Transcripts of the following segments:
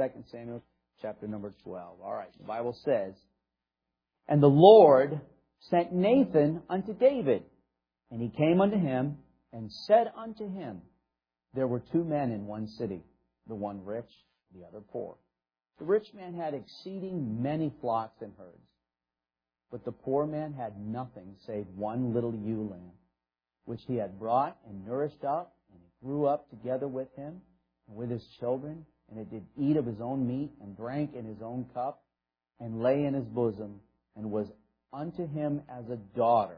2 Samuel chapter number 12. All right, the Bible says, "And the Lord sent Nathan unto David, and he came unto him, and said unto him, There were two men in one city, the one rich, the other poor. The rich man had exceeding many flocks and herds, but the poor man had nothing save one little ewe lamb, which he had brought and nourished up, and it grew up together with him and with his children, and it did eat of his own meat, and drank in his own cup, and lay in his bosom, and was unto him as a daughter."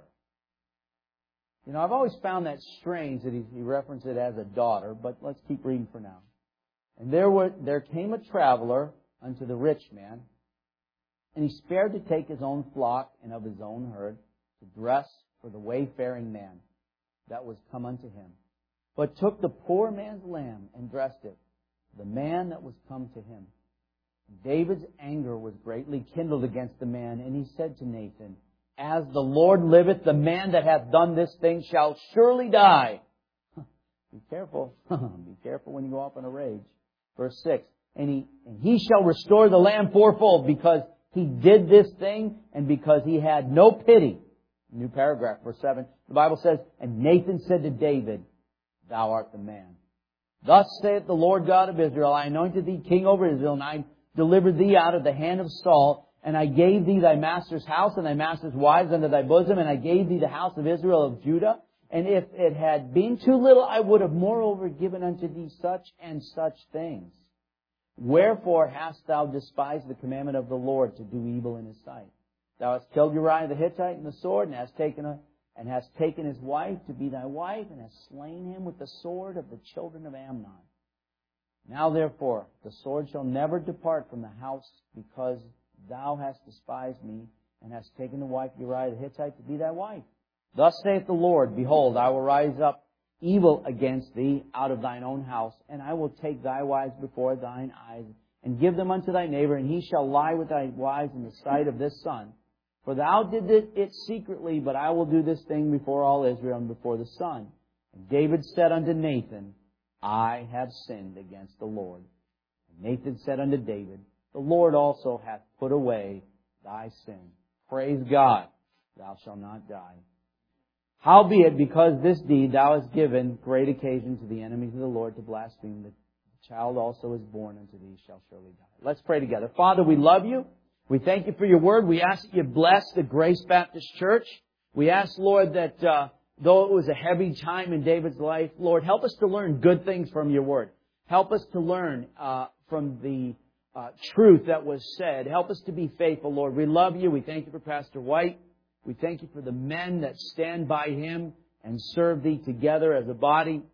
You know, I've always found that strange that he referenced it as a daughter, but let's keep reading for now. "And there came a traveler unto the rich man, and he spared to take his own flock and of his own herd to dress for the wayfaring man that was come unto him, but took the poor man's lamb and dressed it, the man that was come to him. David's anger was greatly kindled against the man, and he said to Nathan, As the Lord liveth, the man that hath done this thing shall surely die." Be careful. Be careful when you go off in a rage. Verse 6, and he shall restore the lamb fourfold, because he did this thing, and because he had no pity. New paragraph, verse 7. The Bible says, "And Nathan said to David, Thou art the man. Thus saith the Lord God of Israel, I anointed thee king over Israel, and I delivered thee out of the hand of Saul, and I gave thee thy master's house and thy master's wives unto thy bosom, and I gave thee the house of Israel of Judah. And if it had been too little, I would have moreover given unto thee such and such things. Wherefore hast thou despised the commandment of the Lord to do evil in his sight? Thou hast killed Uriah the Hittite in the sword, and hast taken his wife to be thy wife, and hast slain him with the sword of the children of Amnon. Now therefore the sword shall never depart from the house, because thou hast despised me, and hast taken the wife of Uriah the Hittite to be thy wife. Thus saith the Lord, Behold, I will rise up evil against thee out of thine own house, and I will take thy wives before thine eyes, and give them unto thy neighbor, and he shall lie with thy wives in the sight of this sun. For thou didst it secretly, but I will do this thing before all Israel and before the sun. And David said unto Nathan, I have sinned against the Lord. And Nathan said unto David, The Lord also hath put away thy sin. Praise God, thou shalt not die. Howbeit, because this deed thou hast given great occasion to the enemies of the Lord to blaspheme, the child also is born unto thee shall surely die. Let's pray together. Father, we love you. We thank you for your word. We ask that you bless the Grace Baptist Church. We ask, Lord, that though it was a heavy time in David's life, Lord, help us to learn good things from your word. Help us to learn from the truth that was said. Help us to be faithful, Lord. We love you. We thank you for Pastor White. We thank you for the men that stand by him and serve thee together as a body.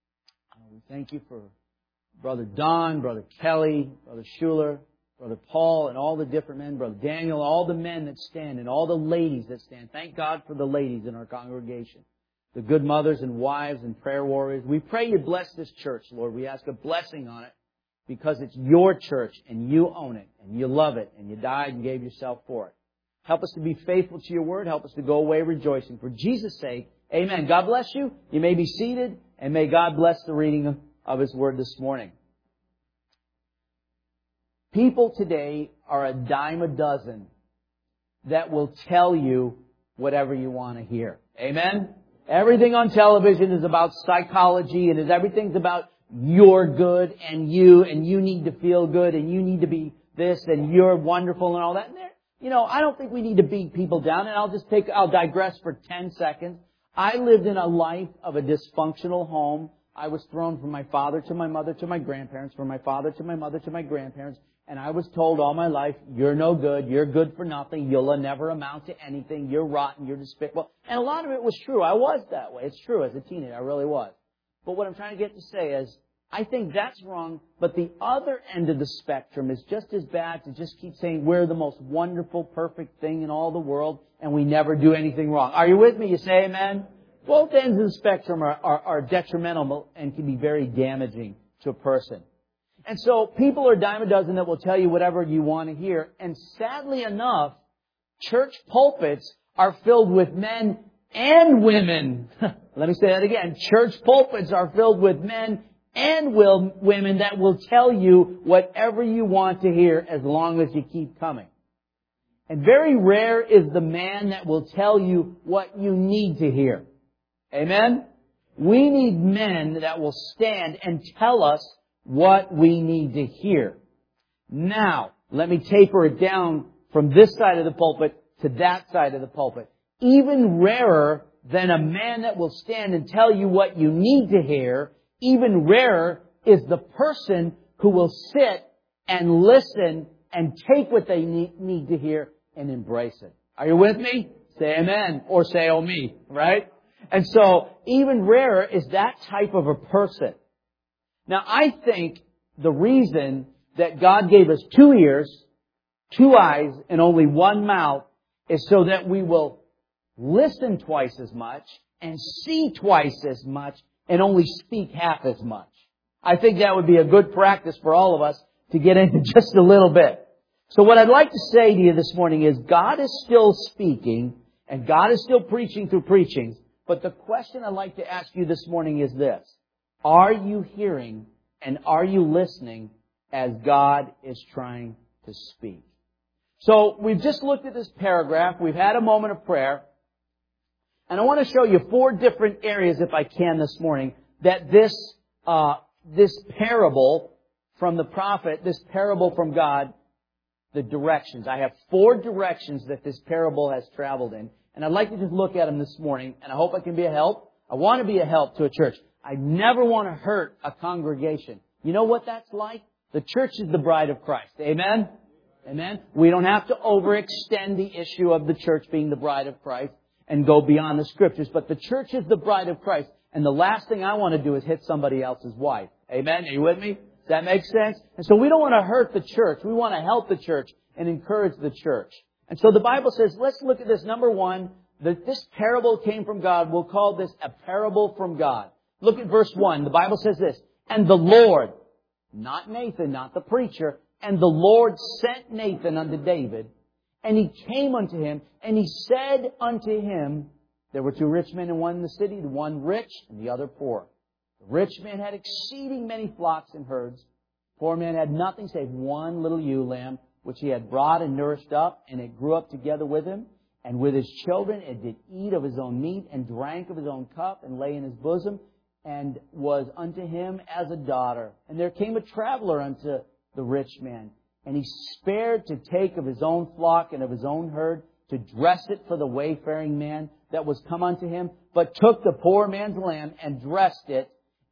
We thank you for Brother Don, Brother Kelly, Brother Schuler, Brother Paul, and all the different men, Brother Daniel, all the men that stand, and all the ladies that stand. Thank God for the ladies in our congregation, the good mothers and wives and prayer warriors. We pray you bless this church, Lord. We ask a blessing on it because it's your church, and you own it, and you love it, and you died and gave yourself for it. Help us to be faithful to your word. Help us to go away rejoicing. For Jesus' sake, amen. God bless you. You may be seated, and may God bless the reading of his word this morning. People today are a dime a dozen that will tell you whatever you want to hear. Amen? Everything on television is about psychology, and everything's about you're good, and you need to feel good, and you need to be this, and you're wonderful, and all that. And you know, I don't think we need to beat people down, and I'll digress for 10 seconds. I lived in a life of a dysfunctional home. I was thrown from my father to my mother to my grandparents, from my father to my mother to my grandparents, and I was told all my life, you're no good, you're good for nothing, you'll never amount to anything, you're rotten, you're despicable. And a lot of it was true. I was that way. It's true. As a teenager, I really was. But what I'm trying to get to say is, I think that's wrong, but the other end of the spectrum is just as bad to just keep saying we're the most wonderful, perfect thing in all the world and we never do anything wrong. Are you with me? You say amen? Both ends of the spectrum are detrimental and can be very damaging to a person. And so people are a dime a dozen that will tell you whatever you want to hear. And sadly enough, church pulpits are filled with men and women. Let me say that again. Church pulpits are filled with men and women that will tell you whatever you want to hear as long as you keep coming. And very rare is the man that will tell you what you need to hear. Amen? We need men that will stand and tell us what we need to hear. Now, let me taper it down from this side of the pulpit to that side of the pulpit. Even rarer than a man that will stand and tell you what you need to hear, even rarer is the person who will sit and listen and take what they need to hear and embrace it. Are you with me? Say amen or say oh me, right? And so even rarer is that type of a person. Now I think the reason that God gave us 2 ears, 2 eyes, and only 1 mouth is so that we will listen twice as much and see twice as much and only speak half as much. I think that would be a good practice for all of us to get into just a little bit. So what I'd like to say to you this morning is God is still speaking and God is still preaching through preachings. But the question I'd like to ask you this morning is this. Are you hearing and are you listening as God is trying to speak? So we've just looked at this paragraph. We've had a moment of prayer. And I want to show you 4 different areas, if I can this morning, that this parable from the prophet, this parable from God, the directions. I have 4 directions that this parable has traveled in. And I'd like to just look at them this morning, and I hope I can be a help. I want to be a help to a church. I never want to hurt a congregation. You know what that's like? The church is the bride of Christ. Amen? Amen? We don't have to overextend the issue of the church being the bride of Christ and go beyond the Scriptures. But the church is the bride of Christ. And the last thing I want to do is hit somebody else's wife. Amen? Are you with me? Does that make sense? And so we don't want to hurt the church. We want to help the church and encourage the church. And so the Bible says, let's look at this. Number 1, that this parable came from God. We'll call this a parable from God. Look at verse 1. The Bible says this. And the Lord, not Nathan, not the preacher, and the Lord sent Nathan unto David, and he came unto him, and he said unto him, there were 2 rich men and one in the city, the one rich and the other poor. The rich man had exceeding many flocks and herds. The poor man had nothing save one little ewe lamb, which he had brought and nourished up, and it grew up together with him. And with his children it did eat of his own meat, and drank of his own cup, and lay in his bosom, and was unto him as a daughter. And there came a traveler unto the rich man, and he spared to take of his own flock and of his own herd, to dress it for the wayfaring man that was come unto him, but took the poor man's lamb and dressed it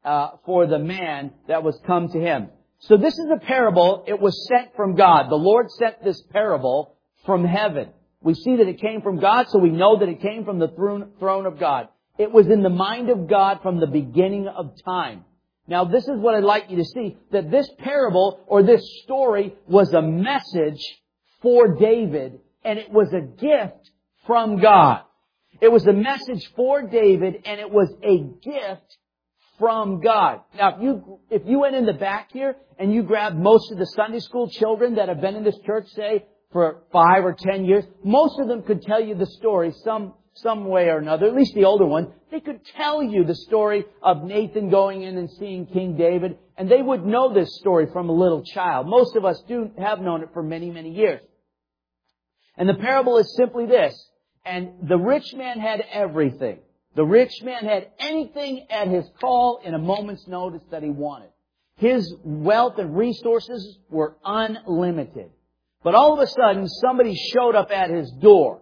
for the man that was come to him. So this is a parable. It was sent from God. The Lord sent this parable from heaven. We see that it came from God, so we know that it came from the throne of God. It was in the mind of God from the beginning of time. Now, this is what I'd like you to see, that this parable or this story was a message for David, and it was a gift from God. It was a message for David, and it was a gift from God. Now, if you went in the back here and you grabbed most of the Sunday school children that have been in this church, say, for 5 or 10 years, most of them could tell you the story some way or another, at least the older ones. They could tell you the story of Nathan going in and seeing King David, and they would know this story from a little child. Most of us have known it for many, many years. And the parable is simply this. And the rich man had everything. The rich man had anything at his call in a moment's notice that he wanted. His wealth and resources were unlimited. But all of a sudden, somebody showed up at his door.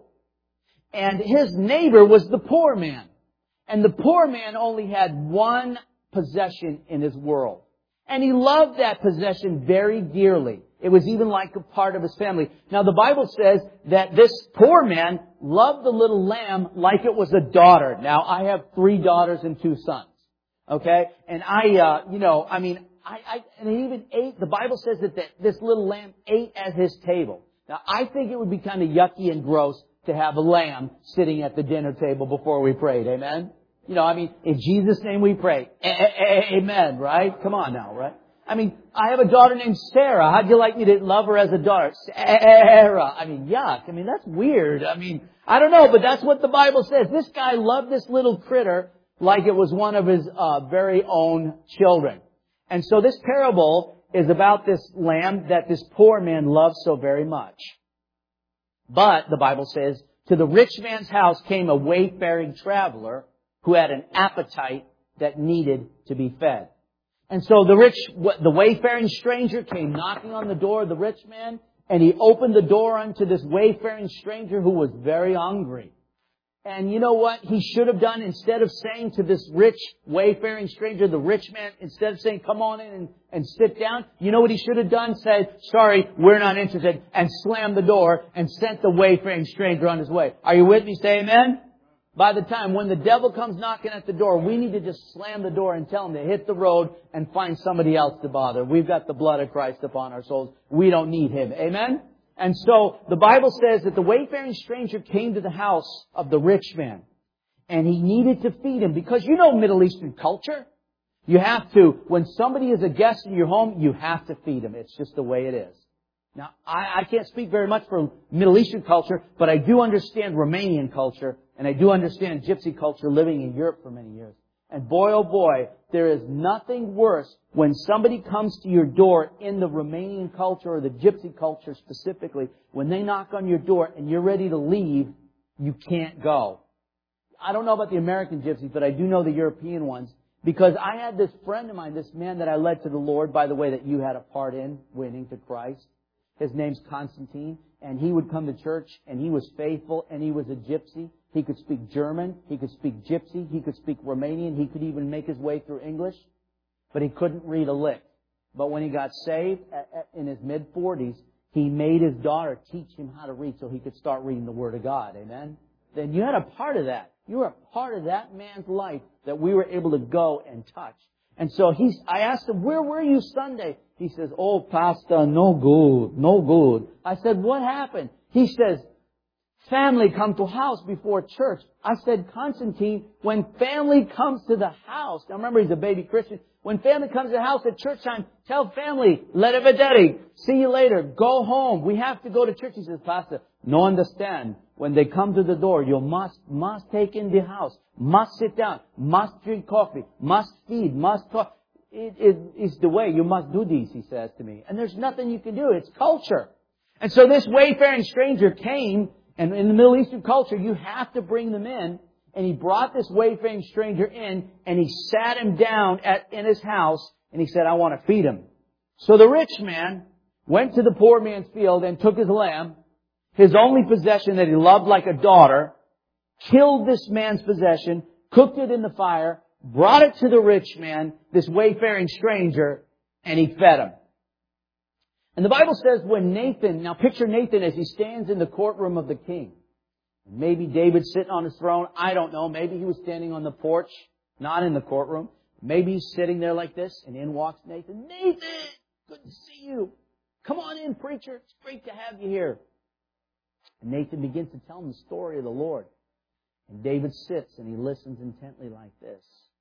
And his neighbor was the poor man. And the poor man only had one possession in his world. And he loved that possession very dearly. It was even like a part of his family. Now, the Bible says that this poor man loved the little lamb like it was a daughter. Now, I have 3 daughters and 2 sons. Okay? And and he even ate, the Bible says that this little lamb ate at his table. Now, I think it would be kind of yucky and gross to have a lamb sitting at the dinner table before we prayed. Amen? In Jesus' name we pray. Amen, right? Come on now, right? I have a daughter named Sarah. How'd you like me to love her as a daughter? Sarah. Yuck. That's weird. I don't know, but that's what the Bible says. This guy loved this little critter like it was one of his very own children. And so this parable is about this lamb that this poor man loves so very much. But, the Bible says, to the rich man's house came a wayfaring traveler who had an appetite that needed to be fed. And so the wayfaring stranger came knocking on the door of the rich man, and he opened the door unto this wayfaring stranger who was very hungry. And you know what he should have done? Instead of saying to this rich wayfaring stranger, the rich man, instead of saying, come on in and sit down, you know what he should have done? Said, sorry, we're not interested, and slammed the door and sent the wayfaring stranger on his way. Are you with me? Say amen? By the time when the devil comes knocking at the door, we need to just slam the door and tell him to hit the road and find somebody else to bother. We've got the blood of Christ upon our souls. We don't need him. Amen? And so the Bible says that the wayfaring stranger came to the house of the rich man, and he needed to feed him, because you know Middle Eastern culture. You have to, when somebody is a guest in your home, you have to feed them. It's just the way it is. Now, I can't speak very much for Middle Eastern culture, but I do understand Romanian culture, and I do understand Gypsy culture living in Europe for many years. And boy, oh boy, there is nothing worse when somebody comes to your door in the Romanian culture or the Gypsy culture specifically. When they knock on your door and you're ready to leave, you can't go. I don't know about the American Gypsies, but I do know the European ones. Because I had this friend of mine, this man that I led to the Lord, by the way, that you had a part in winning to Christ. His name's Constantine. And he would come to church, and he was faithful, and he was a gypsy. He could speak German. He could speak gypsy. He could speak Romanian. He could even make his way through English. But he couldn't read a lick. But when he got saved in his mid-40s, he made his daughter teach him how to read so he could start reading the Word of God. Amen? Then you had a part of that. You were a part of that man's life that we were able to go and touch. And so I asked him, where were you Sunday? He says, oh, Pastor, no good. I said, what happened? He says, family come to house before church. I said, Constantine, when family comes to the house, now remember he's a baby Christian, when family comes to the house at church time, tell family, arrivederci, see you later, go home, we have to go to church. He says, Pastor, no understand. When they come to the door, you must take in the house, must sit down, must drink coffee, must feed, must talk. It's the way you must do these, he says to me. And there's nothing you can do. It's culture. And so this wayfaring stranger came, and in the Middle Eastern culture, you have to bring them in. And he brought this wayfaring stranger in, and he sat him down in his house, and he said, I want to feed him. So the rich man went to the poor man's field and took his lamb, his only possession that he loved like a daughter, killed this man's possession, cooked it in the fire, brought it to the rich man, this wayfaring stranger, and he fed him. And the Bible says when Nathan, now picture Nathan as he stands in the courtroom of the king. Maybe David's sitting on his throne. I don't know. Maybe he was standing on the porch, not in the courtroom. Maybe he's sitting there like this, and in walks Nathan. Nathan, good to see you. Come on in, preacher. It's great to have you here. And Nathan begins to tell him the story of the Lord. And David sits and he listens intently like this.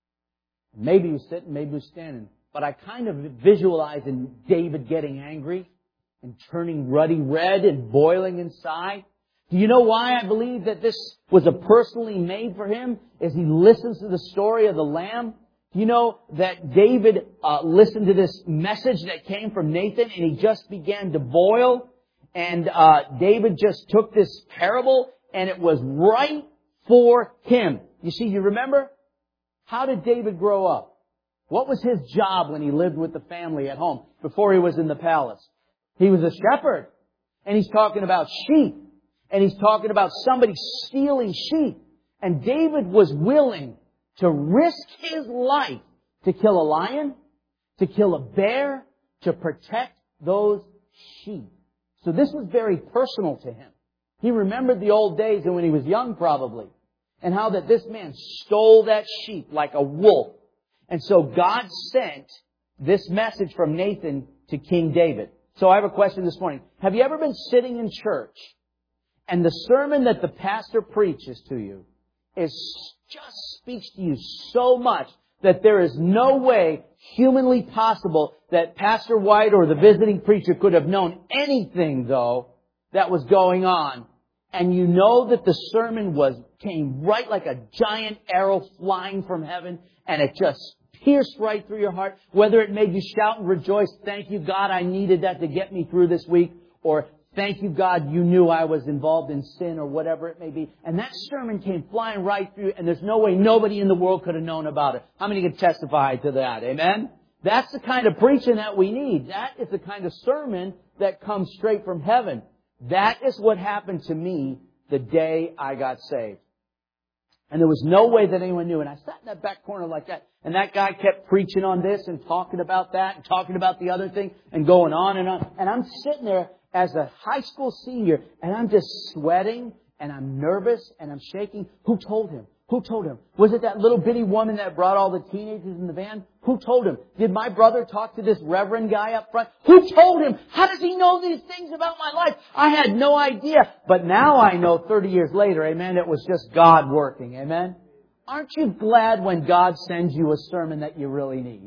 Maybe he was sitting, maybe he was standing. But I kind of visualize in David getting angry and turning ruddy red and boiling inside. Do you know why I believe that this was a personally made for him? As he listens to the story of the lamb. Do you know that David listened to this message that came from Nathan and he just began to boil? And David just took this parable and it was right for him. You see, you remember? How did David grow up? What was his job when he lived with the family at home before he was in the palace? He was a shepherd. And he's talking about sheep. And he's talking about somebody stealing sheep. And David was willing to risk his life to kill a lion, to kill a bear, to protect those sheep. So this was very personal to him. He remembered the old days and when he was young probably. And how that this man stole that sheep like a wolf. And so God sent this message from Nathan to King David. So I have a question this morning. Have you ever been sitting in church and the sermon that the pastor preaches to you just speaks to you so much that there is no way humanly possible that Pastor White or the visiting preacher could have known anything, though, that was going on. And you know that the sermon came right like a giant arrow flying from heaven, and it just pierced right through your heart, whether it made you shout and rejoice, thank you, God, I needed that to get me through this week, or thank you, God, you knew I was involved in sin, or whatever it may be. And that sermon came flying right through, and there's no way nobody in the world could have known about it. How many can testify to that? Amen? That's the kind of preaching that we need. That is the kind of sermon that comes straight from heaven. That is what happened to me the day I got saved. And there was no way that anyone knew. And I sat in that back corner like that. And that guy kept preaching on this and talking about that and talking about the other thing and going on and on. And I'm sitting there as a high school senior and I'm just sweating and I'm nervous and I'm shaking. Who told him? Who told him? Was it that little bitty woman that brought all the teenagers in the van? Who told him? Did my brother talk to this reverend guy up front? Who told him? How does he know these things about my life? I had no idea. But now I know 30 years later, amen, it was just God working, amen? Aren't you glad when God sends you a sermon that you really need?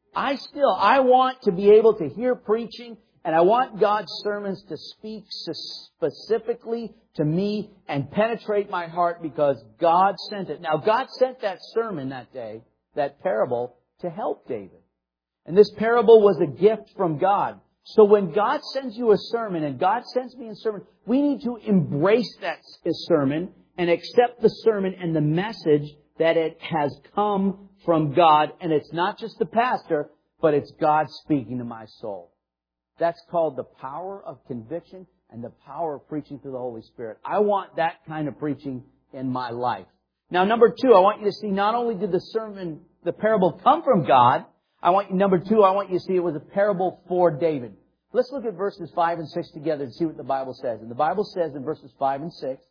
I want to be able to hear preaching, and I want God's sermons to speak specifically to me and penetrate my heart because God sent it. Now, God sent that sermon that day, that parable, to help David. And this parable was a gift from God. So when God sends you a sermon, and God sends me a sermon, we need to embrace that sermon and accept the sermon and the message that it has come from God. And it's not just the pastor, but it's God speaking to my soul. That's called the power of conviction and the power of preaching through the Holy Spirit. I want that kind of preaching in my life. Now, number two, I want you to see not only did the parable come from God, number two, I want you to see it was a parable for David. Let's look at verses 5 and 6 together and see what the Bible says. And the Bible says in verses 5 and 6,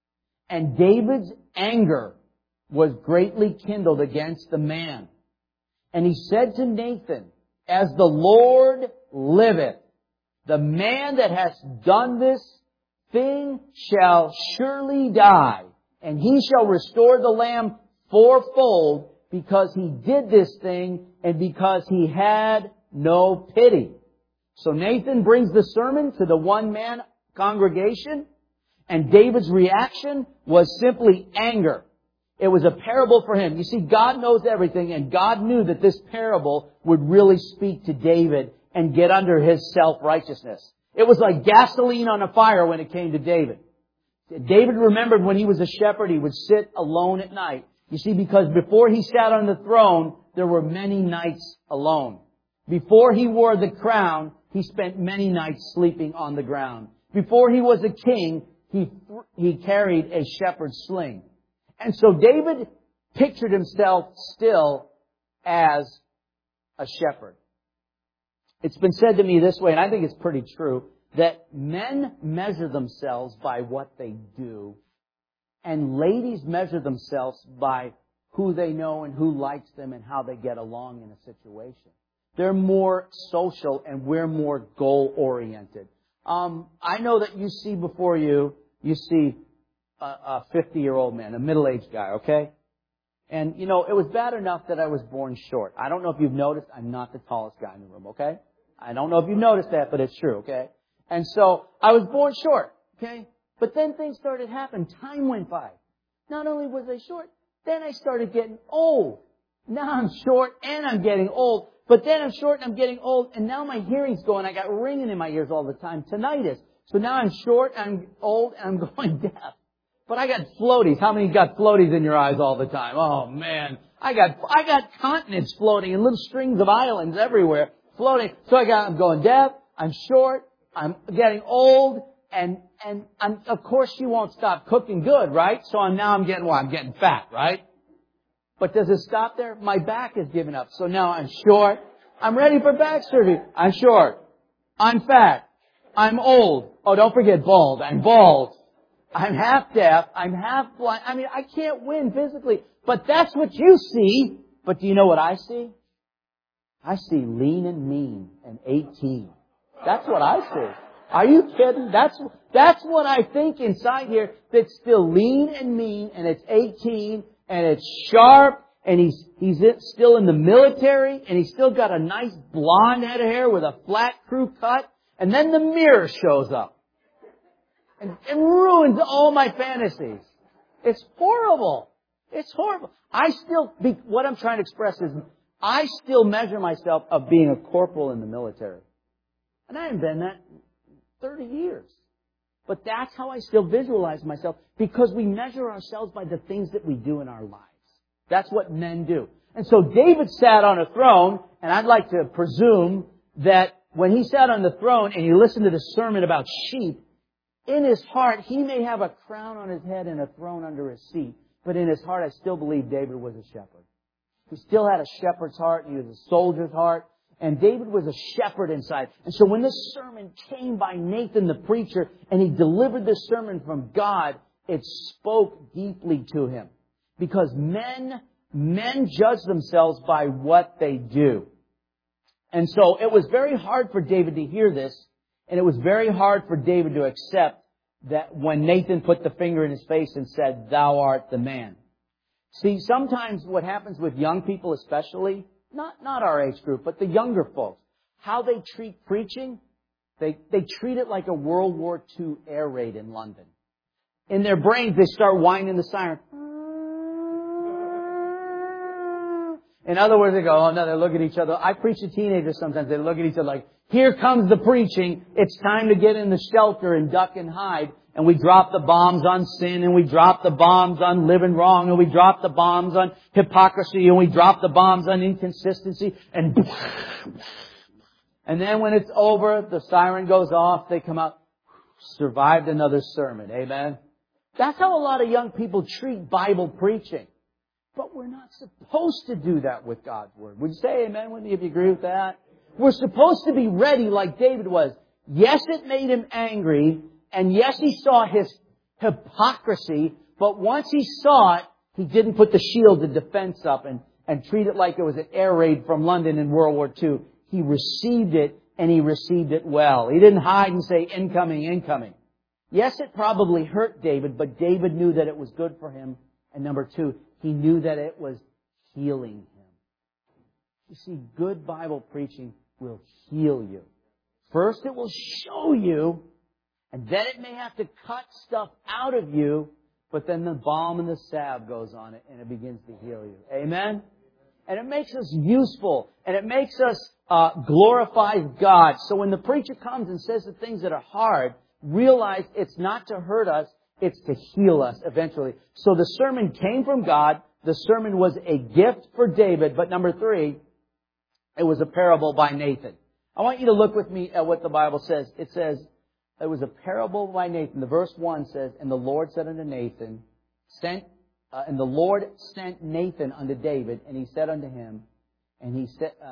"And David's anger was greatly kindled against the man. And he said to Nathan, As the Lord liveth, the man that has done this thing shall surely die, and he shall restore the lamb fourfold, because he did this thing and because he had no pity." So Nathan brings the sermon to the one-man congregation, and David's reaction was simply anger. It was a parable for him. You see, God knows everything, and God knew that this parable would really speak to David and get under his self-righteousness. It was like gasoline on a fire when it came to David. David remembered when he was a shepherd, he would sit alone at night. You see, because before he sat on the throne, there were many nights alone. Before he wore the crown, he spent many nights sleeping on the ground. Before he was a king, he carried a shepherd's sling. And so David pictured himself still as a shepherd. It's been said to me this way, and I think it's pretty true, that men measure themselves by what they do, and ladies measure themselves by who they know and who likes them and how they get along in a situation. They're more social and we're more goal-oriented. I know that you see before you see a 50-year-old man, a middle-aged guy, okay? And, it was bad enough that I was born short. I don't know if you've noticed, I'm not the tallest guy in the room, okay? I don't know if you've noticed that, but it's true, okay? And so, I was born short, okay? But then things started happening. Time went by. Not only was I short, then I started getting old. Now I'm short and I'm getting old. But then I'm short and I'm getting old, and now my hearing's going. I got ringing in my ears all the time, tinnitus. So now I'm short, I'm old, and I'm going deaf. But I got floaties. How many got floaties in your eyes all the time? Oh man. I got continents floating and little strings of islands everywhere floating. So I'm going deaf, I'm short, I'm getting old, and of course you won't stop cooking good, right? So I'm getting fat, right? But does it stop there? My back is giving up. So now I'm short. I'm ready for back surgery. I'm short. I'm fat. I'm old. Oh, don't forget bald. I'm bald. I'm half deaf. I'm half blind. I mean, I can't win physically. But that's what you see. But do you know what I see? I see lean and mean and 18. That's what I see. Are you kidding? That's what I think inside here. That's still lean and mean, and it's 18, and it's sharp, and he's still in the military, and he's still got a nice blonde head of hair with a flat crew cut. And then the mirror shows up. And ruins all my fantasies. It's horrible. It's horrible. What I'm trying to express is, I still measure myself of being a corporal in the military. And I haven't been that in 30 years. But that's how I still visualize myself, because we measure ourselves by the things that we do in our lives. That's what men do. And so David sat on a throne, and I'd like to presume that when he sat on the throne and he listened to the sermon about sheep, in his heart, he may have a crown on his head and a throne under his seat, but in his heart, I still believe David was a shepherd. He still had a shepherd's heart, and he was a soldier's heart, and David was a shepherd inside. And so when this sermon came by Nathan the preacher, and he delivered this sermon from God, it spoke deeply to him. Because men judge themselves by what they do. And so it was very hard for David to hear this, and it was very hard for David to accept that when Nathan put the finger in his face and said, "Thou art the man." See, sometimes what happens with young people especially, not our age group, but the younger folks, how they treat preaching, they treat it like a World War II air raid in London. In their brains, they start whining the siren. In other words, they go, oh no, they look at each other. I preach to teenagers sometimes. They look at each other like, here comes the preaching. It's time to get in the shelter and duck and hide. And we drop the bombs on sin, and we drop the bombs on living wrong, and we drop the bombs on hypocrisy, and we drop the bombs on inconsistency. And then when it's over, the siren goes off, they come out, survived another sermon. Amen? That's how a lot of young people treat Bible preaching. But we're not supposed to do that with God's Word. Would you say amen with me if you agree with that? We're supposed to be ready like David was. Yes, it made him angry. And yes, he saw his hypocrisy. But once he saw it, he didn't put the shield of defense up and treat it like it was an air raid from London in World War II. He received it, and he received it well. He didn't hide and say, incoming, incoming. Yes, it probably hurt David, but David knew that it was good for him. And number two, he knew that it was healing him. You see, good Bible preaching will heal you. First, it will show you, and then it may have to cut stuff out of you, but then the balm and the salve goes on it, and it begins to heal you. Amen? And it makes us useful, and it makes us glorify God. So when the preacher comes and says the things that are hard, realize it's not to hurt us, it's to heal us eventually. So the sermon came from God. The sermon was a gift for David. But number three, it was a parable by Nathan. I want you to look with me at what the Bible says. It says, it was a parable by Nathan. The verse 1 says, and the Lord said unto Nathan, and the Lord sent Nathan unto David, and he said unto him, and he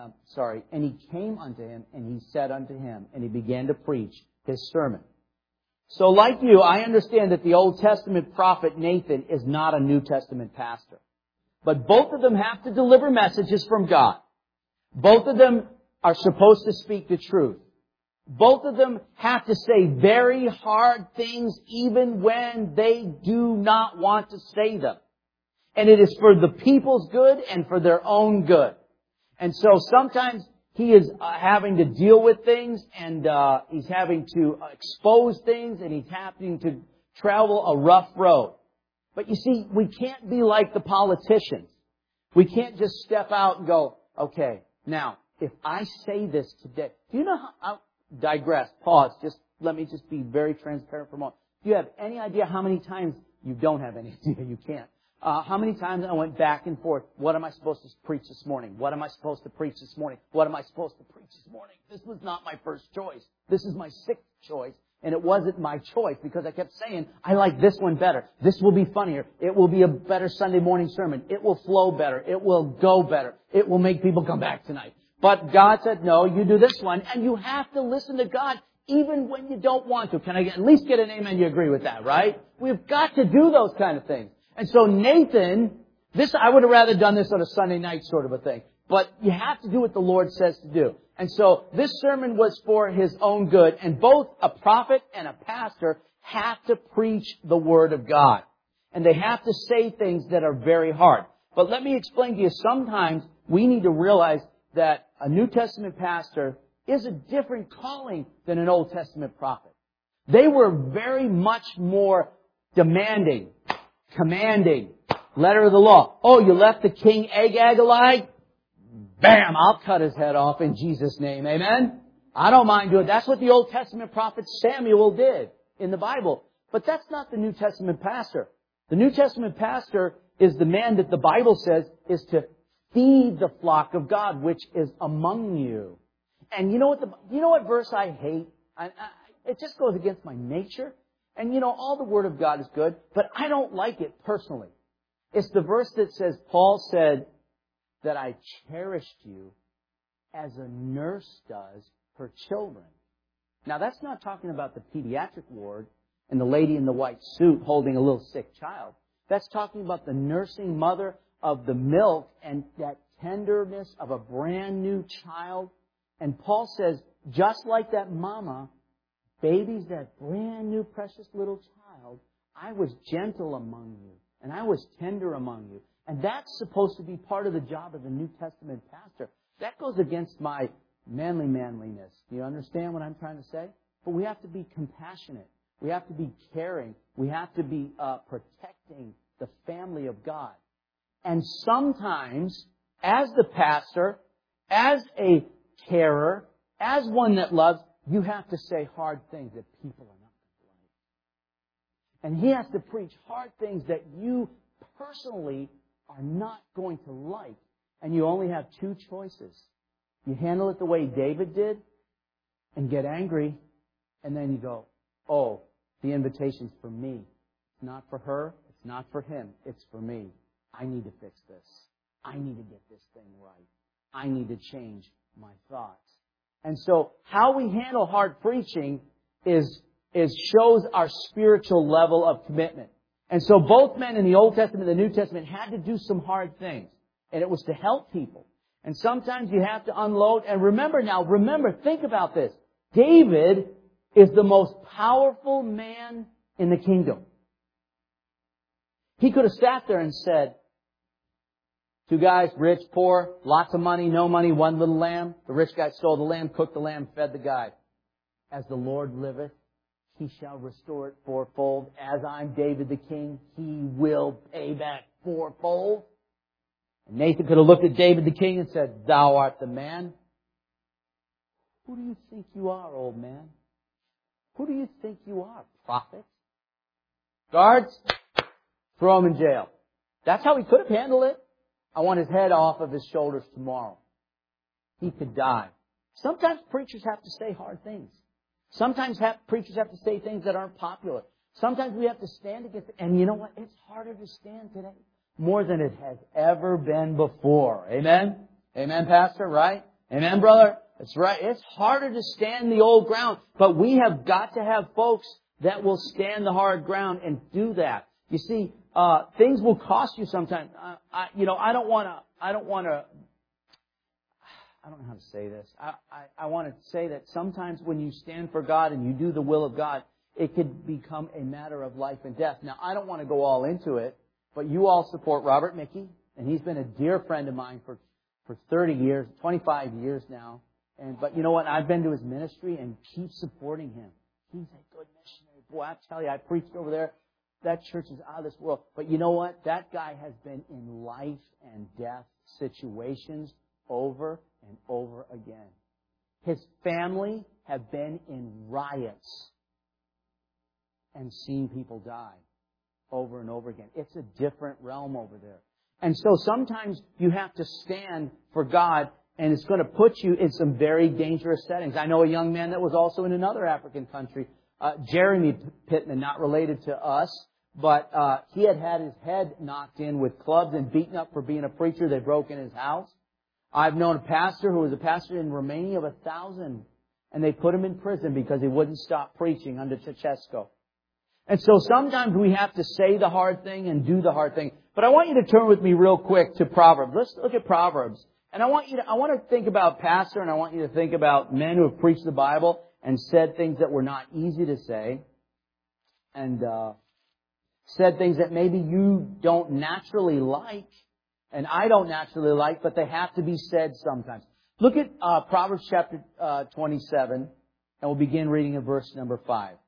came unto him, and he said unto him, and he began to preach his sermon. So like you, I understand that the Old Testament prophet Nathan is not a New Testament pastor. But both of them have to deliver messages from God. Both of them are supposed to speak the truth. Both of them have to say very hard things even when they do not want to say them. And it is for the people's good and for their own good. And so sometimes he is having to deal with things, and he's having to expose things, and he's having to travel a rough road. But you see, we can't be like the politicians. We can't just step out and go, okay, now, if I say this today, do you know how, I'll digress, pause, let me just be very transparent for a moment. Do you have any idea how many times, you don't have any idea, you can't. How many times I went back and forth, what am I supposed to preach this morning? What am I supposed to preach this morning? What am I supposed to preach this morning? This was not my first choice. This is my sixth choice. And it wasn't my choice because I kept saying, I like this one better. This will be funnier. It will be a better Sunday morning sermon. It will flow better. It will go better. It will make people come back tonight. But God said, no, you do this one. And you have to listen to God even when you don't want to. Can I at least get an amen? You agree with that, right? We've got to do those kind of things. And so Nathan, I would have rather done this on a Sunday night sort of a thing. But you have to do what the Lord says to do. And so this sermon was for his own good. And both a prophet and a pastor have to preach the Word of God. And they have to say things that are very hard. But let me explain to you, sometimes we need to realize that a New Testament pastor is a different calling than an Old Testament prophet. They were very much more demanding, commanding, letter of the law. Oh, you left the king Agag alive? bam, I'll cut his head off in Jesus' name. Amen? I don't mind doing it. That's what the Old Testament prophet Samuel did in the Bible. But that's not the New Testament pastor. The New Testament pastor is the man that the Bible says is to feed the flock of God, which is among you. And you know what verse I hate? It just goes against my nature. And all the Word of God is good, but I don't like it personally. It's the verse that says, Paul said that I cherished you as a nurse does her children. Now that's not talking about the pediatric ward and the lady in the white suit holding a little sick child. That's talking about the nursing mother of the milk and that tenderness of a brand new child. And Paul says, just like that mama babies that brand new precious little child, I was gentle among you and I was tender among you. And that's supposed to be part of the job of the New Testament pastor. That goes against my manliness. Do you understand what I'm trying to say? But we have to be compassionate. We have to be caring. We have to be protecting the family of God. And sometimes, as the pastor, as a carer, as one that loves, you have to say hard things that people are not going to like. And he has to preach hard things that you personally are not going to like. And you only have two choices. You handle it the way David did and get angry, and then you go, oh, the invitation's for me. It's not for her. It's not for him. It's for me. I need to fix this. I need to get this thing right. I need to change my thoughts. And so how we handle hard preaching is shows our spiritual level of commitment. And so both men in the Old Testament and the New Testament had to do some hard things. And it was to help people. And sometimes you have to unload. And remember, think about this. David is the most powerful man in the kingdom. He could have sat there and said, two guys, rich, poor, lots of money, no money, one little lamb. The rich guy stole the lamb, cooked the lamb, fed the guy. As the Lord liveth, He shall restore it fourfold. As I'm David the king, He will pay back fourfold. And Nathan could have looked at David the king and said, thou art the man. Who do you think you are, old man? Who do you think you are, prophet? Guards, throw him in jail. That's how he could have handled it. I want his head off of his shoulders tomorrow. He could die. Sometimes preachers have to say hard things. Sometimes preachers have to say things that aren't popular. Sometimes we have to stand against it. And you know what? It's harder to stand today. More than it has ever been before. Amen? Amen, Pastor? Right? Amen, brother? That's right. It's harder to stand the old ground. But we have got to have folks that will stand the hard ground and do that. You see, things will cost you sometimes. I don't know how to say this. I want to say that sometimes when you stand for God and you do the will of God, it could become a matter of life and death. Now, I don't want to go all into it, but you all support Robert Mickey, and he's been a dear friend of mine for 30 years, 25 years now. But you know what? I've been to his ministry and keep supporting him. He's a good missionary. Boy, I tell you, I preached over there. That church is out of this world. But you know what? That guy has been in life and death situations over and over again. His family have been in riots and seen people die over and over again. It's a different realm over there. And so sometimes you have to stand for God, and it's going to put you in some very dangerous settings. I know a young man that was also in another African country, Jeremy Pittman, not related to us, but he had his head knocked in with clubs and beaten up for being a preacher. They broke in his house. I've known a pastor who was a pastor in Romania of 1,000, and they put him in prison because he wouldn't stop preaching under Ceausescu. And so sometimes we have to say the hard thing and do the hard thing. But I want you to turn with me real quick to Proverbs. Let's look at Proverbs. And I want to think about pastor, and I want you to think about men who have preached the Bible and said things that were not easy to say, and said things that maybe you don't naturally like, and I don't naturally like, but they have to be said sometimes. Look at Proverbs chapter 27, and we'll begin reading in verse number 5.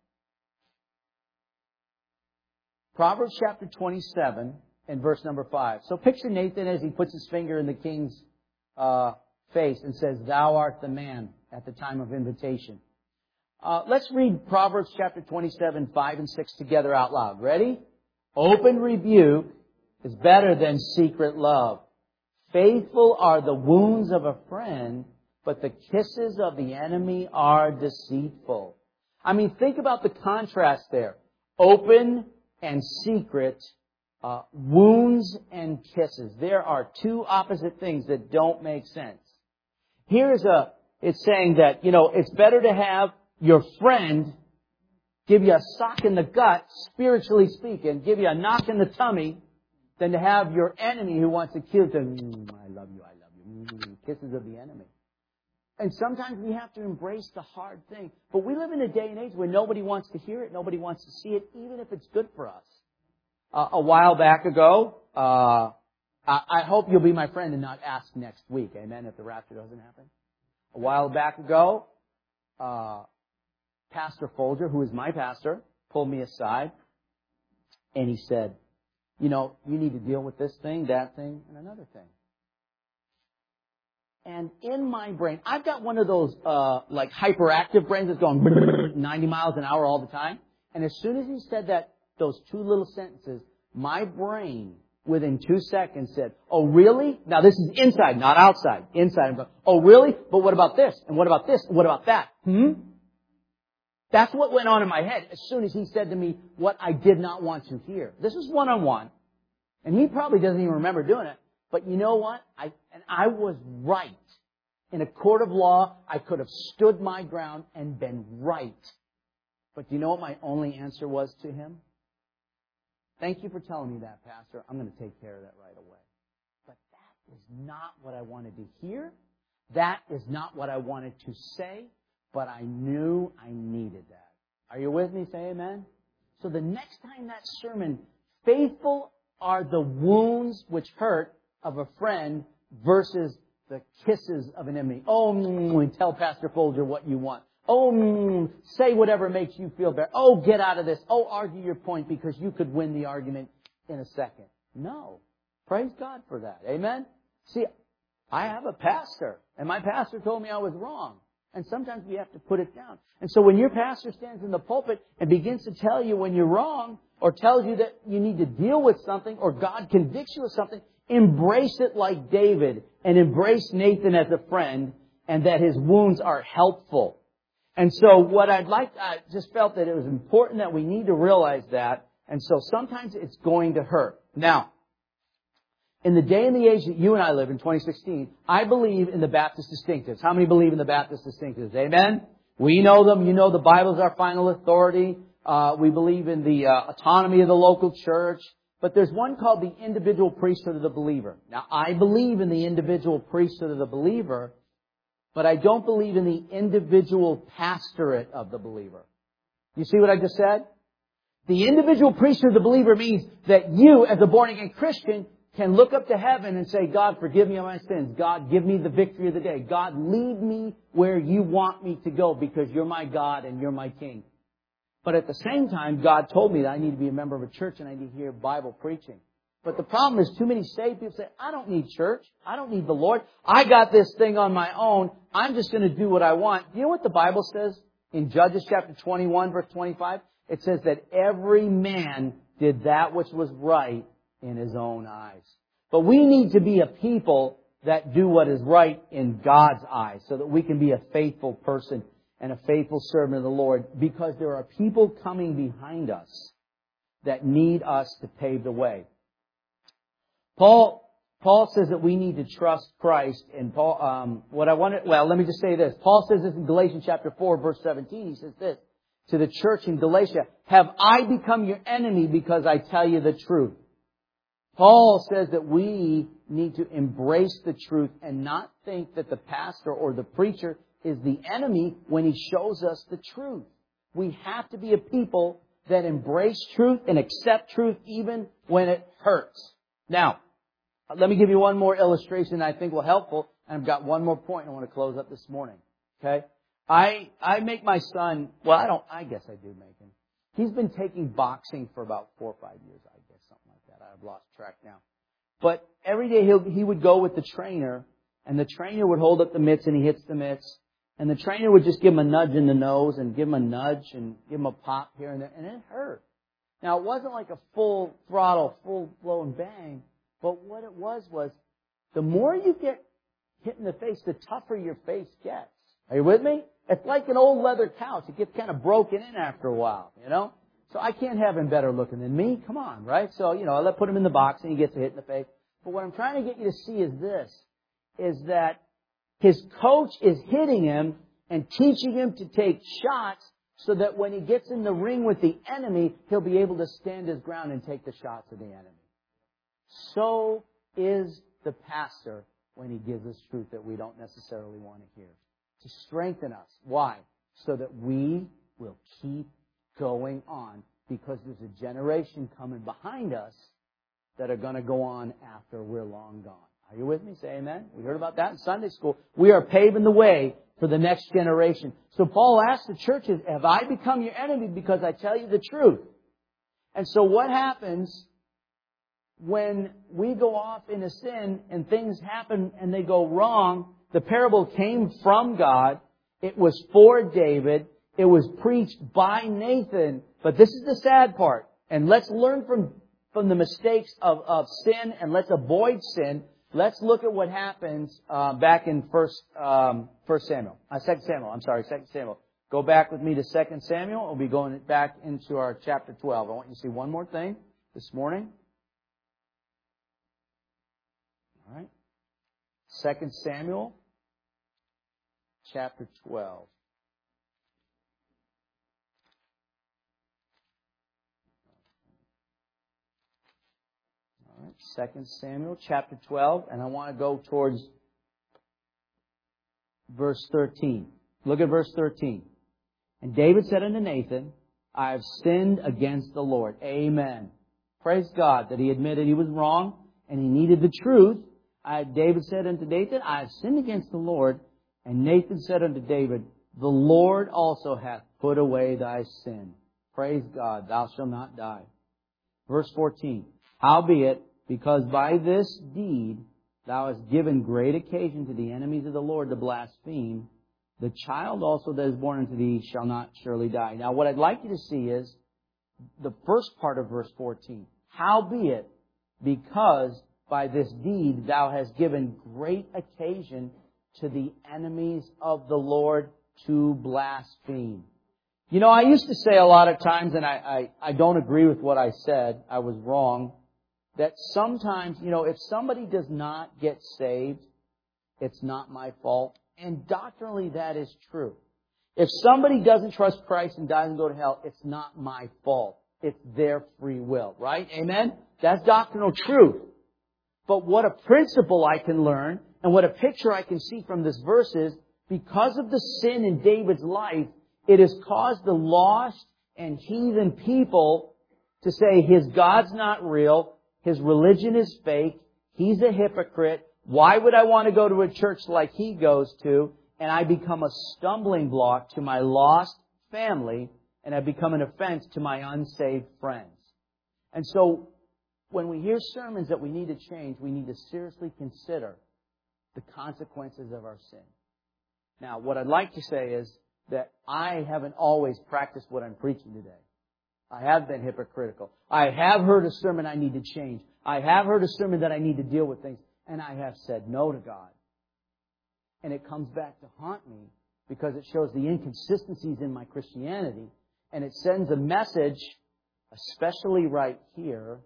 Proverbs chapter 27 and verse number 5. So picture Nathan as he puts his finger in the king's face and says, "Thou art the man," at the time of invitation. Let's read Proverbs chapter 27, 5 and 6 together out loud. Ready? "Open rebuke is better than secret love. Faithful are the wounds of a friend, but the kisses of the enemy are deceitful." I mean, think about the contrast there. Open and secret, wounds and kisses. There are two opposite things that don't make sense. It's saying that, it's better to have your friend give you a sock in the gut, spiritually speaking, give you a knock in the tummy, than to have your enemy who wants to kill you. I love you. Kisses of the enemy. And sometimes we have to embrace the hard thing. But we live in a day and age where nobody wants to hear it, nobody wants to see it, even if it's good for us. A while back ago, I hope you'll be my friend and not ask next week, amen, if the rapture doesn't happen. A while back ago, Pastor Folger, who is my pastor, pulled me aside and he said, "You need to deal with this thing, that thing, and another thing." And in my brain, I've got one of those, hyperactive brains that's going 90 miles an hour all the time. And as soon as he said those two little sentences, my brain, within 2 seconds, said, "Oh, really?" Now, this is inside, not outside. Inside, I'm going, "Oh, really? But what about this? And what about this? And what about that?" That's what went on in my head as soon as he said to me what I did not want to hear. This was one-on-one. And he probably doesn't even remember doing it. But you know what? I was right. In a court of law, I could have stood my ground and been right. But do you know what my only answer was to him? "Thank you for telling me that, Pastor. I'm going to take care of that right away." But that is not what I wanted to hear. That is not what I wanted to say. But I knew I needed that. Are you with me? Say amen. So the next time that sermon, "Faithful are the wounds which hurt of a friend versus the kisses of an enemy." Tell Pastor Folger what you want. Say whatever makes you feel better. Get out of this. Argue your point because you could win the argument in a second. No. Praise God for that. Amen? See, I have a pastor, and my pastor told me I was wrong. And sometimes we have to put it down. And so when your pastor stands in the pulpit and begins to tell you when you're wrong, or tells you that you need to deal with something, or God convicts you of something, embrace it like David, and embrace Nathan as a friend, and that his wounds are helpful. And so what I just felt that it was important that we need to realize that. And so sometimes it's going to hurt. Now, in the day and the age that you and I live in, 2016, I believe in the Baptist distinctives. How many believe in the Baptist distinctives? Amen? We know them. You know the Bible is our final authority. We believe in the autonomy of the local church. But there's one called the individual priesthood of the believer. Now, I believe in the individual priesthood of the believer, but I don't believe in the individual pastorate of the believer. You see what I just said? The individual priesthood of the believer means that you, as a born-again Christian, can look up to heaven and say, "God, forgive me of my sins. God, give me the victory of the day. God, lead me where you want me to go because you're my God and you're my King." But at the same time, God told me that I need to be a member of a church and I need to hear Bible preaching. But the problem is too many saved people say, "I don't need church. I don't need the Lord. I got this thing on my own. I'm just going to do what I want." You know what the Bible says in Judges chapter 21, verse 25? It says that every man did that which was right in his own eyes. But we need to be a people that do what is right in God's eyes so that we can be a faithful person and a faithful servant of the Lord, because there are people coming behind us that need us to pave the way. Paul says that we need to trust Christ. And let me just say this. Paul says this in Galatians chapter 4, verse 17. He says this to the church in Galatia: "Have I become your enemy because I tell you the truth?" Paul says that we need to embrace the truth and not think that the pastor or the preacher is the enemy when he shows us the truth. We have to be a people that embrace truth and accept truth even when it hurts. Now, let me give you one more illustration that I think will helpful. And I've got one more point I want to close up this morning. Okay? I make my son, I guess I do make him. He's been taking boxing for about 4 or 5 years, I guess, something like that. I've lost track now. But every day he would go with the trainer, And the trainer would hold up the mitts and he hits the mitts. And the trainer would just give him a nudge in the nose and give him a nudge and give him a pop here and there. And it hurt. Now, it wasn't like a full throttle, full-blown bang. But what it was the more you get hit in the face, the tougher your face gets. Are you with me? It's like an old leather couch. It gets kind of broken in after a while, you know? So I can't have him better looking than me. Come on, right? So, I put him in the box and he gets a hit in the face. But what I'm trying to get you to see is this, is that his coach is hitting him and teaching him to take shots so that when he gets in the ring with the enemy, he'll be able to stand his ground and take the shots of the enemy. So is the pastor when he gives us truth that we don't necessarily want to hear. To strengthen us. Why? So that we will keep going on, because there's a generation coming behind us that are going to go on after we're long gone. Are you with me? Say amen. We heard about that in Sunday school. We are paving the way for the next generation. So Paul asked the churches, have I become your enemy because I tell you the truth? And so what happens when we go off into sin and things happen and they go wrong? The parable came from God. It was for David. It was preached by Nathan. But this is the sad part. And let's learn from the mistakes of sin, and let's avoid sin. Let's look at what happens back in 2 Samuel. 2 Samuel. Go back with me to 2 Samuel. We'll be going back into our chapter 12. I want you to see one more thing this morning. All right. 2 Samuel, chapter 12. All right, 2 Samuel, chapter 12, and I want to go towards verse 13. Look at verse 13. And David said unto Nathan, I have sinned against the Lord. Amen. Praise God that he admitted he was wrong and he needed the truth. David said unto Nathan, I have sinned against the Lord. And Nathan said unto David, the Lord also hath put away thy sin. Praise God, thou shalt not die. Verse 14. Howbeit, because by this deed thou hast given great occasion to the enemies of the Lord to blaspheme, the child also that is born unto thee shall not surely die. Now what I'd like you to see is the first part of verse 14. Howbeit, because by this deed thou hast given great occasion to the enemies of the Lord to blaspheme. I used to say a lot of times, and I don't agree with what I said, I was wrong, that sometimes, if somebody does not get saved, it's not my fault. And doctrinally that is true. If somebody doesn't trust Christ and doesn't go to hell, it's not my fault. It's their free will, right? Amen? That's doctrinal truth. But what a principle I can learn and what a picture I can see from this verse is, because of the sin in David's life, it has caused the lost and heathen people to say his God's not real, his religion is fake, he's a hypocrite, why would I want to go to a church like he goes to? And I become a stumbling block to my lost family, and I become an offense to my unsaved friends. And so, when we hear sermons that we need to change, we need to seriously consider the consequences of our sin. Now, what I'd like to say is that I haven't always practiced what I'm preaching today. I have been hypocritical. I have heard a sermon I need to change. I have heard a sermon that I need to deal with things. And I have said no to God. And it comes back to haunt me because it shows the inconsistencies in my Christianity. And it sends a message, especially right here,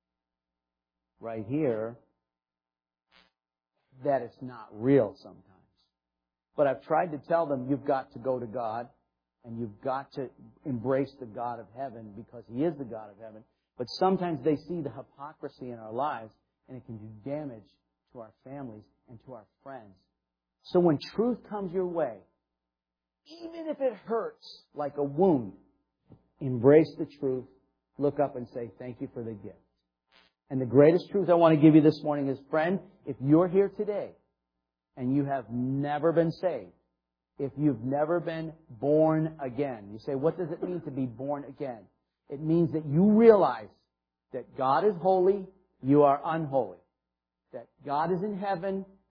that it's not real sometimes. But I've tried to tell them, you've got to go to God and you've got to embrace the God of heaven because He is the God of heaven. But sometimes they see the hypocrisy in our lives and it can do damage to our families and to our friends. So when truth comes your way, even if it hurts like a wound, embrace the truth, look up and say, thank you for the gift. And the greatest truth I want to give you this morning is, friend, if you're here today and you have never been saved, if you've never been born again, you say, what does it mean to be born again? It means that you realize that God is holy, you are unholy. That God is in heaven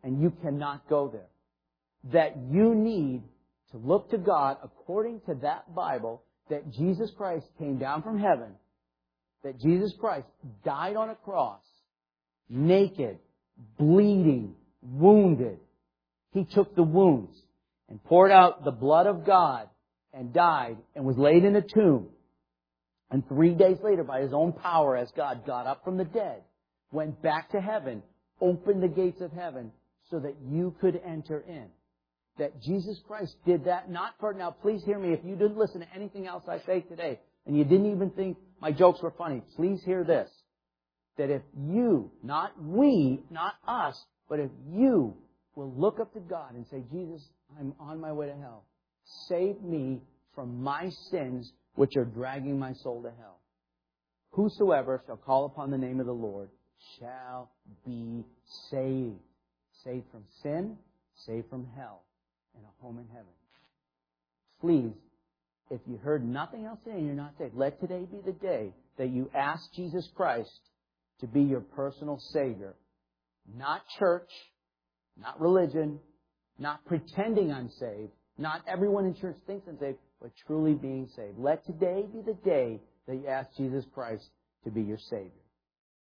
and you cannot go there. That you need to look to God according to that Bible, that Jesus Christ came down from heaven, that Jesus Christ died on a cross, naked, bleeding, wounded. He took the wounds and poured out the blood of God and died and was laid in a tomb. And 3 days later, by His own power, as God got up from the dead, went back to heaven, opened the gates of heaven so that you could enter in. That Jesus Christ did that not for... Now, please hear me. If you didn't listen to anything else I say today, and you didn't even think my jokes were funny, please hear this. That if you, not we, not us, but if you will look up to God and say, Jesus, I'm on my way to hell. Save me from my sins which are dragging my soul to hell. Whosoever shall call upon the name of the Lord shall be saved. Saved from sin, saved from hell, and a home in heaven. Please, if you heard nothing else today and you're not saved, let today be the day that you ask Jesus Christ to be your personal Savior. Not church, not religion, not pretending I'm saved, not everyone in church thinks I'm saved, but truly being saved. Let today be the day that you ask Jesus Christ to be your Savior.